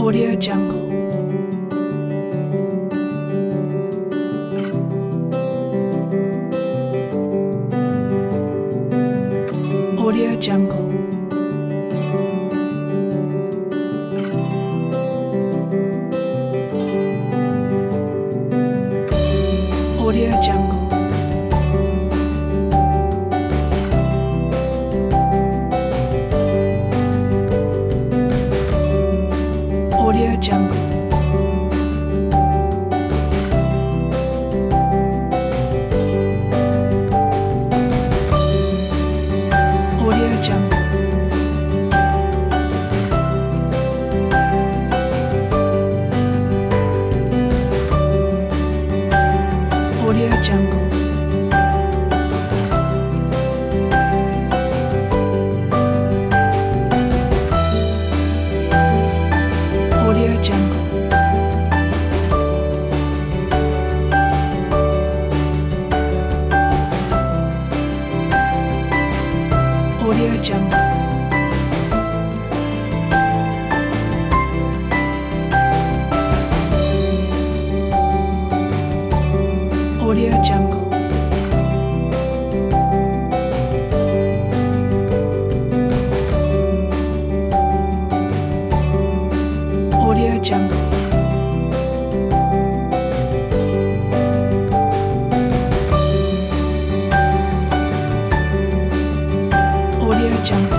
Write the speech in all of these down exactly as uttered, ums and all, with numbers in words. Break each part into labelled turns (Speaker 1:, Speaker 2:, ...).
Speaker 1: Audio Jungle. Audio Jungle. Audio Jungle. Audio Jungle. Audio Jungle. Audio Jungle. Audio Jungle. Audio Jungle. Audio Jungle. Audio Jungle. Audio Jungle.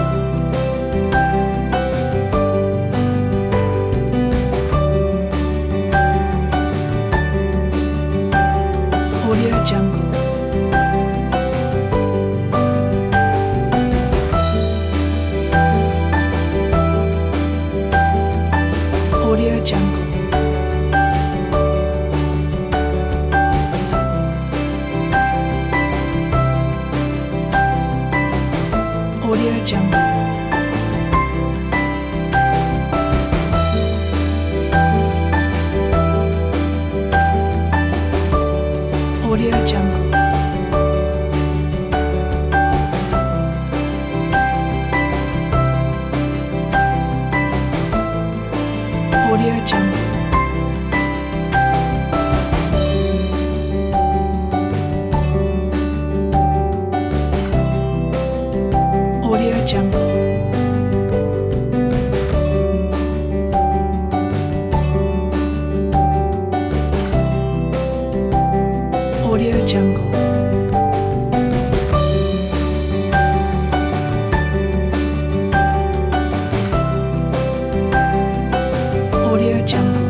Speaker 1: Audio Jungle. Audio Jungle. Audio Jungle. Audio Jungle. Audio Jungle. Audio Jungle. Audio Jungle. Audio Jungle.